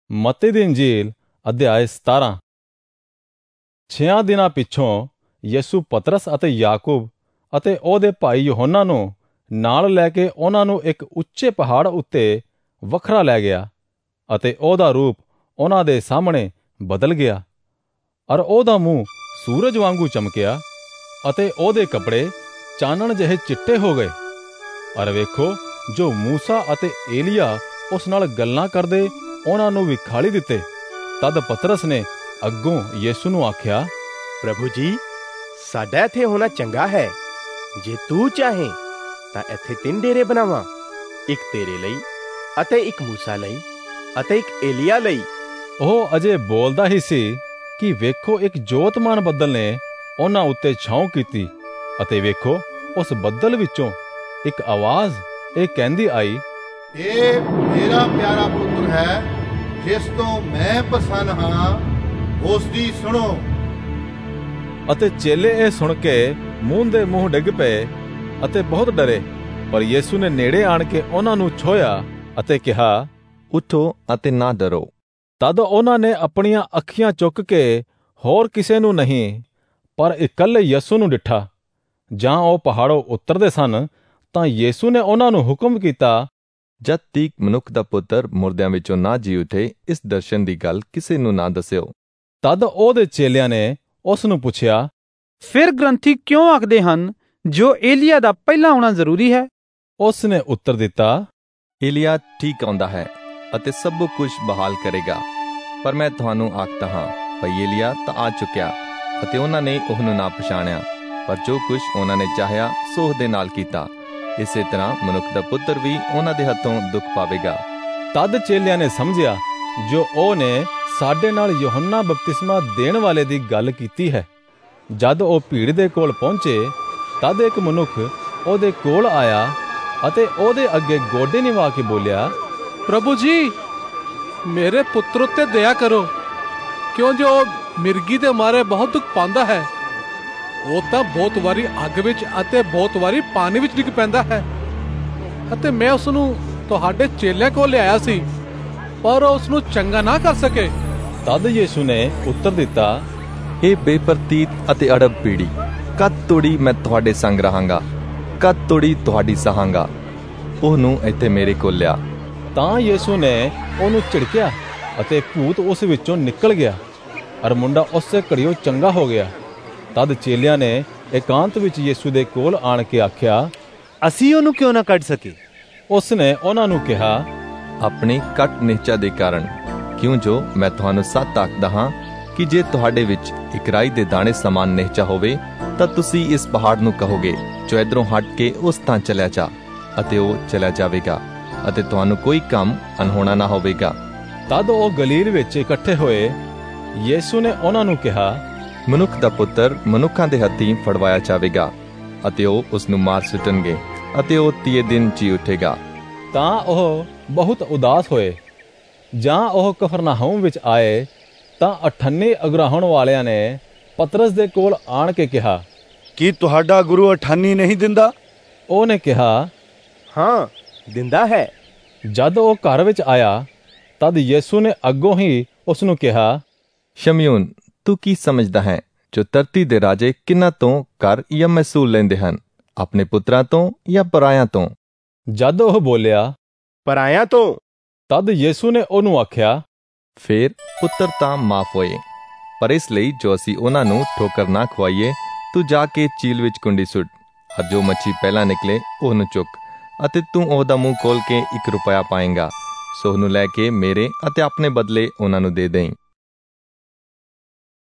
ਮੱਤੀ ਦੀ ਇੰਜੀਲ ਅਧਿਆਇ 17। 6 ਦਿਨਾਂ ਪਿੱਛੋਂ ਯਿਸੂ ਪਤਰਸ ਅਤੇ ਯਾਕੂਬ ਅਤੇ ਉਹਦੇ ਭਾਈ ਯਹੋਨਾ ਨੂੰ ਨਾਲ ਲੈ ਕੇ ਉਹਨਾਂ ਨੂੰ ਇੱਕ ਉੱਚੇ ਪਹਾੜ ਉੱਤੇ ਵੱਖਰਾ ਲੈ ਗਿਆ ਅਤੇ ਉਹਦਾ ਰੂਪ ਉਹਨਾਂ ਦੇ ਸਾਹਮਣੇ ਬਦਲ ਗਿਆ ਅਰ ਉਹਦਾ ਮੂੰਹ ਸੂਰਜ ਵਾਂਗੂ ਚਮਕਿਆ ਅਤੇ ਉਹਦੇ ਕੱਪੜੇ ਚਾਨਣ ਜਿਹੇ ਚਿੱਟੇ ਹੋ ਗਏ। ਅਰ ਵੇਖੋ, ਜੋ ਮੂਸਾ ਅਤੇ ਏਲੀਆ ਉਸ ਨਾਲ ਗੱਲਾਂ ਕਰਦੇ ਉਹਨਾਂ ਨੂੰ ਵਿਖਾਲੀ ਦਿੱਤੇ। ਤਦ ਪਤਰਸ ਨੇ ਅੱਗੋਂ ਯਿਸੂ ਨੂੰ ਆਖਿਆ, ਪ੍ਰਭੂ ਜੀ, ਸਾਡਾ ਇੱਥੇ ਹੋਣਾ ਚੰਗਾ ਹੈ। ਜੇ ਤੂੰ ਚਾਹੇ ਤਾਂ ਇੱਥੇ 3 ਡੇਰੇ ਬਣਾਵਾਂ, ਇੱਕ ਤੇਰੇ ਲਈ ਅਤੇ ਇੱਕ ਮੂਸਾ ਲਈ ਅਤੇ ਇੱਕ ਏਲੀਆ ਲਈ। ਉਹ ਅਜੇ ਬੋਲਦਾ ਹੀ ਸੀ ਕਿ ਵੇਖੋ, ਇੱਕ ਜੋਤਮਾਨ ਬੱਦਲ ਨੇ ਉਹਨਾਂ ਉੱਤੇ ਛਾਉਂ ਕੀਤੀ ਅਤੇ ਵੇਖੋ, ਉਸ ਬੱਦਲ ਵਿੱਚੋਂ ਇੱਕ ਆਵਾਜ਼ ਇਹ ਕਹਿੰਦੀ ਆਈ, ਇਹ ਮੇਰਾ ਪਿਆਰਾ ਪੁੱਤਰ ਹੈ, ਜਿਸ ਤੋਂ ਮੈਂ ਪ੍ਰਸੰਨ ਹਾਂ, ਉਸ ਦੀ ਸੁਣੋ। ਅਤੇ ਚੇਲੇ ਇਹ ਸੁਣ ਕੇ ਮੂੰਹ ਦੇ ਮੂੰਹ ਡਿੱਗ ਪਏ ਅਤੇ ਬਹੁਤ ਡਰੇ। ਪਰ ਯਿਸੂ ਨੇ ਨੇੜੇ ਆਣ ਕੇ ਉਹਨਾਂ ਨੂੰ ਛੋਹਿਆ ਅਤੇ ਕਿਹਾ, ਉਠੋ ਅਤੇ ਨਾ ਡਰੋ। ਤਦ ਉਹਨਾਂ ਨੇ ਆਪਣੀਆਂ ਅੱਖੀਆਂ ਚੁੱਕ ਕੇ ਹੋਰ ਕਿਸੇ ਨੂੰ ਨਹੀਂ, ਪਰ ਇਕੱਲੇ ਯਿਸੂ ਨੂੰ ਡਿੱਠਾ। ਜਾਂ ਉਹ ਪਹਾੜੋਂ ਉਤਰਦੇ ਸਨ ਤਾਂ ਯਿਸੂ ਨੇ ਉਹਨਾਂ ਨੂੰ ਹੁਕਮ ਕੀਤਾ, ਜਦ ਤੀਕ ਮਨੁੱਖ ਦਾ ਪੁੱਤਰ ਮੁਰਦਿਆਂ ਵਿੱਚੋਂ ਨਾ ਜੀ ਉਠੇ, ਇਸ ਦਰਸ਼ਨ ਦੀ ਗੱਲ ਕਿਸੇ ਨੂੰ ਨਾ ਦੱਸਿਓ। ਤਦ ਉਹਦੇ ਚੇਲਿਆਂ ਨੇ ਉਸ ਨੂੰ ਪੁੱਛਿਆ, ਫਿਰ ਗ੍ਰੰਥੀ ਕਿਉਂ ਆਖਦੇ ਹਨ ਜੋ ਏਲੀਆ ਦਾ ਪਹਿਲਾਂ ਆਉਣਾ ਜ਼ਰੂਰੀ ਹੈ? ਉਸ ਨੇ ਉੱਤਰ ਦਿੱਤਾ, ਏਲੀਆ ਠੀਕ ਆਉਂਦਾ ਹੈ ਅਤੇ ਸਭ ਕੁਝ ਬਹਾਲ ਕਰੇਗਾ। ਪਰ ਮੈਂ ਤੁਹਾਨੂੰ ਆਖਦਾ ਹਾਂ, ਭਈ ਏਲੀਆ ਤਾਂ ਆ ਚੁੱਕਿਆ ਅਤੇ ਉਹਨਾਂ ਨੇ ਉਹਨੂੰ ਨਾ ਪਛਾਣਿਆ, ਪਰ ਜੋ ਕੁਝ ਉਹਨਾਂ ਨੇ ਚਾਹਿਆ ਸੋ ਉਹਦੇ ਨਾਲ ਕੀਤਾ। ਇਸੇ ਤਰ੍ਹਾਂ ਮਨੁੱਖ ਦਾ ਪੁੱਤਰ ਵੀ ਉਹਨਾਂ ਦੇ ਹੱਥੋਂ ਦੁੱਖ ਪਾਵੇਗਾ। ਤਦ ਚੇਲਿਆਂ ਨੇ ਸਮਝਿਆ ਜੋ ਉਹਨੇ ਸਾਡੇ ਨਾਲ ਯਹੋਨਾ ਬਪਤਿਸਮਾ ਦੇਣ ਵਾਲੇ ਦੀ ਗੱਲ ਕੀਤੀ ਹੈ। ਜਦ ਉਹ ਭੀੜ ਦੇ ਕੋਲ ਪਹੁੰਚੇ ਤਦ ਇੱਕ ਮਨੁੱਖ ਉਹਦੇ ਕੋਲ ਆਇਆ ਅਤੇ ਉਹਦੇ ਅੱਗੇ ਗੋਡੇ ਨਿਵਾ ਕੇ ਬੋਲਿਆ, ਪ੍ਰਭੂ ਜੀ, ਮੇਰੇ ਪੁੱਤਰ ਉੱਤੇ ਦਇਆ ਕਰੋ, ਕਿਉਂ ਜੋ ਮਿਰਗੀ ਦੇ ਮਾਰੇ ਬਹੁਤ ਦੁੱਖ ਪਾਉਂਦਾ ਹੈ। ਉਹ ਤਾਂ ਬਹੁਤ ਵਾਰੀ ਅੱਗ ਵਿੱਚ ਅਤੇ ਬਹੁਤ ਵਾਰੀ ਪਾਣੀ ਵਿੱਚ ਡਿੱਗ ਪੈਂਦਾ ਹੈ ਅਤੇ ਮੈਂ ਉਸ ਨੂੰ ਤੁਹਾਡੇ ਚੇਲਿਆਂ ਕੋਲ ਲਿਆਇਆ ਸੀ, ਪਰ ਉਹ ਉਸ ਨੂੰ ਚੰਗਾ ਨਾ ਕਰ ਸਕੇ। ਤਦ ਯਿਸੂ ਨੇ ਉੱਤਰ ਦਿੱਤਾ, ਇਹ ਬੇਪਰਤੀਤ ਅਤੇ ਅੜਬ ਪੀੜੀ, ਕਦ ਤੋੜੀ ਮੈਂ ਤੁਹਾਡੇ ਸੰਗ ਰਹਾਂਗਾ, ਕਦ ਤੋੜੀ ਤੁਹਾਡੀ ਸਹਾਂਗਾ। ਉਹਨੂੰ ਇੱਥੇ ਮੇਰੇ ਕੋਲ ਲਿਆ। ਤਾਂ ਯਿਸੂ ਨੇ ਉਹਨੂੰ ਝਿੜਕਿਆ ਅਤੇ ਭੂਤ ਉਸ ਵਿੱਚੋਂ ਨਿਕਲ ਗਿਆ ਅਰ ਮੁੰਡਾ ਉਸੇ ਘੜੀਓ ਚੰਗਾ ਹੋ ਗਿਆ। ਤਦ ਚੇਲਿਆਂ ਨੇ ਇਕਾਂਤ ਵਿੱਚ ਯਿਸੂ ਦੇ ਕੋਲ ਆਣ ਕੇ ਆਖਿਆ, ਅਸੀਂ ਉਹਨੂੰ ਕਿਉਂ ਨਾ ਕੱਢ ਸਕੇ? ਉਸ ਨੇ ਉਹਨਾਂ ਨੂੰ ਕਿਹਾ, ਆਪਣੀ ਘੱਟ ਨਿਹਚਾ ਦੇ ਕਾਰਨ, ਕਿਉਂ ਜੋ ਮੈਂ ਤੁਹਾਨੂੰ ਸੱਚ ਆਖਦਾ ਹਾਂ ਕਿ ਜੇ ਤੁਹਾਡੇ ਵਿੱਚ ਇੱਕ ਰਾਈ ਦੇ ਦਾਣੇ ਸਮਾਨ ਨਿਹਚਾ ਹੋਵੇ ਤਾਂ ਤੁਸੀਂ ਇਸ ਪਹਾੜ ਨੂੰ ਕਹੋਗੇ, ਜੋ ਇਧਰੋਂ ਹਟ ਕੇ ਉਸ ਥਾਂ ਚਲਿਆ ਜਾ, ਅਤੇ ਉਹ ਚਲਿਆ ਜਾਵੇਗਾ, ਅਤੇ ਤੁਹਾਨੂੰ ਕੋਈ ਕੰਮ ਅਣਹੋਣਾ ਨਾ ਹੋਵੇਗਾ। ਤਦ ਉਹ ਗਲੀਲ ਵਿੱਚ ਇਕੱਠੇ ਹੋਏ। ਯਿਸੂ ਨੇ ਉਹਨਾਂ ਨੂੰ ਕਿਹਾ, ਮਨੁੱਖ ਦਾ ਪੁੱਤਰ ਮਨੁੱਖਾਂ ਦੇ ਹੱਥੀਂ ਫੜਵਾਇਆ ਜਾਵੇਗਾ ਅਤੇ ਉਹ ਉਸ ਨੂੰ ਮਾਰ ਸੁੱਟਣਗੇ ਅਤੇ ਉਹ 3 ਦਿਨ ਜੀ ਉਠੇਗਾ। ਤਾਂ ਉਹ ਬਹੁਤ ਉਦਾਸ ਹੋਏ। ਜਾਂ ਉਹ ਕਫਰਨਾਹੂਮ ਵਿੱਚ ਆਏ ਤਾਂ 98 ਅਗਰਾਹਣ ਵਾਲਿਆਂ ਨੇ ਪਤਰਸ ਦੇ ਕੋਲ ਆਣ ਕੇ ਕਿਹਾ, ਕੀ ਤੁਹਾਡਾ ਗੁਰੂ 98 ਨਹੀਂ ਦਿੰਦਾ? ਉਹਨੇ ਕਿਹਾ, ਹਾਂ, ਦਿੰਦਾ ਹੈ। ਜਦ ਉਹ ਘਰ ਵਿੱਚ ਆਇਆ ਤਦ ਯਿਸੂ ਨੇ ਅੱਗੋਂ ਹੀ ਉਸ ਨੂੰ ਕਿਹਾ, ਸ਼ਮਯੋਨ, ਤੂੰ ਕੀ ਸਮਝਦਾ ਹੈ ਜੋ ਧਰਤੀ ਦੇ ਰਾਜੇ ਕਿਹਨਾਂ ਤੋਂ ਕਰ ਜਾਂ ਮਹਿਸੂਲ ਲੈਂਦੇ ਹਨ, ਆਪਣੇ ਪੁੱਤਰਾਂ ਤੋਂ ਜਾਂ ਪਰਾਇਆਂ ਤੋਂ? ਜਦ ਉਹ ਬੋਲਿਆ, ਪਰਾਇਆਂ ਤੋਂ। ਤਦ ਯਿਸੂ ਨੇ ਉਹਨੂੰ ਆਖਿਆ, ਫੇਰ ਪੁੱਤਰ ਤਾਂ ਮਾਫ ਹੋਏ, ਪਰ ਇਸ ਲਈ ਜੋ ਅਸੀਂ ਉਹਨਾਂ ਨੂੰ ਠੋਕਰ ਨਾ ਖਵਾਈਏ, ਤੂੰ ਜਾ ਕੇ ਝੀਲ ਵਿੱਚ ਕੁੰਡੀ ਸੁੱਟ, ਔਰ ਜੋ ਮੱਛੀ ਪਹਿਲਾਂ ਨਿਕਲੇ ਉਹਨੂੰ ਚੁੱਕ, ਅਤੇ ਤੂੰ ਉਹਦਾ ਮੂੰਹ ਖੋਲ ਕੇ 1 ਰੁਪਇਆ ਪਾਏਂਗਾ। ਸੋ ਉਹਨੂੰ ਲੈ ਕੇ ਮੇਰੇ ਅਤੇ ਆਪਣੇ ਬਦਲੇ ਉਹਨਾਂ ਨੂੰ ਦੇ ਦੇਈਂ।